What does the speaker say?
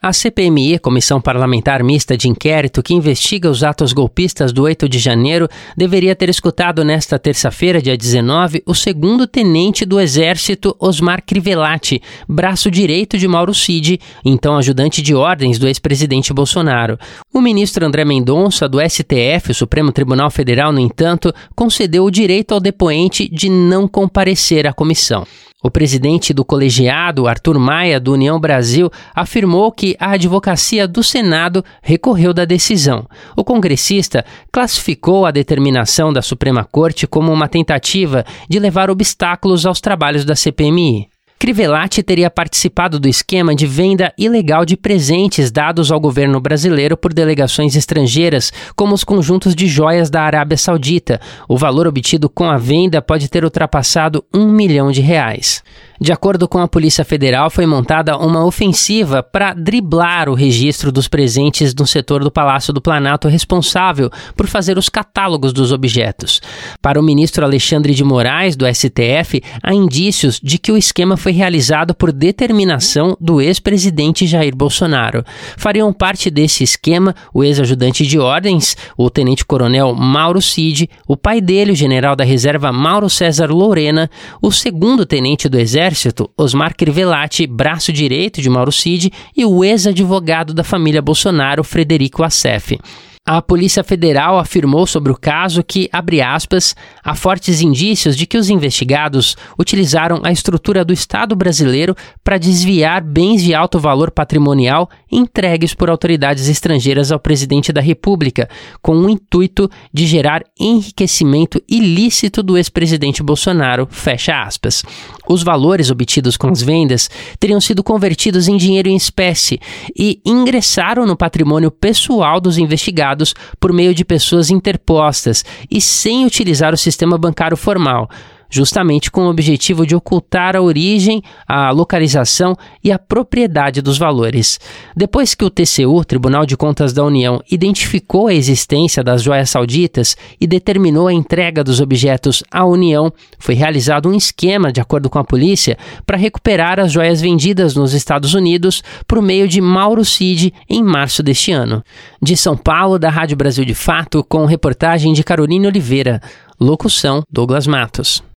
A CPMI, Comissão Parlamentar Mista de Inquérito que investiga os atos golpistas do 8 de janeiro, deveria ter escutado nesta terça-feira, dia 19, o segundo tenente do Exército, Osmar Crivellati, braço direito de Mauro Cid, então ajudante de ordens do ex-presidente Bolsonaro. O ministro André Mendonça, do STF, o Supremo Tribunal Federal, no entanto, concedeu o direito ao depoente de não comparecer à comissão. O presidente do colegiado, Arthur Maia, do União Brasil, afirmou que a advocacia do Senado recorreu da decisão. O congressista classificou a determinação da Suprema Corte como uma tentativa de levar obstáculos aos trabalhos da CPMI. Crivellati teria participado do esquema de venda ilegal de presentes dados ao governo brasileiro por delegações estrangeiras, como os conjuntos de joias da Arábia Saudita. O valor obtido com a venda pode ter ultrapassado R$1 milhão. De acordo com a Polícia Federal, foi montada uma ofensiva para driblar o registro dos presentes no setor do Palácio do Planalto responsável por fazer os catálogos dos objetos. Para o ministro Alexandre de Moraes, do STF, há indícios de que o esquema foi realizado por determinação do ex-presidente Jair Bolsonaro. Fariam parte desse esquema o ex-ajudante de ordens, o tenente-coronel Mauro Cid, o pai dele, o general da reserva Mauro César Lorena, o segundo tenente do Exército, Osmar Crivellati, braço direito de Mauro Cid, e o ex-advogado da família Bolsonaro, Frederico Assef. A Polícia Federal afirmou sobre o caso que, abre aspas, há fortes indícios de que os investigados utilizaram a estrutura do Estado brasileiro para desviar bens de alto valor patrimonial entregues por autoridades estrangeiras ao presidente da República, com o intuito de gerar enriquecimento ilícito do ex-presidente Bolsonaro, fecha aspas. Os valores obtidos com as vendas teriam sido convertidos em dinheiro em espécie e ingressaram no patrimônio pessoal dos investigados por meio de pessoas interpostas e sem utilizar o sistema bancário formal, justamente com o objetivo de ocultar a origem, a localização e a propriedade dos valores. Depois que o TCU, Tribunal de Contas da União, identificou a existência das joias sauditas e determinou a entrega dos objetos à União, foi realizado um esquema, de acordo com a polícia, para recuperar as joias vendidas nos Estados Unidos por meio de Mauro Cid em março deste ano. De São Paulo, da Rádio Brasil de Fato, com reportagem de Caroline Oliveira. Locução: Douglas Matos.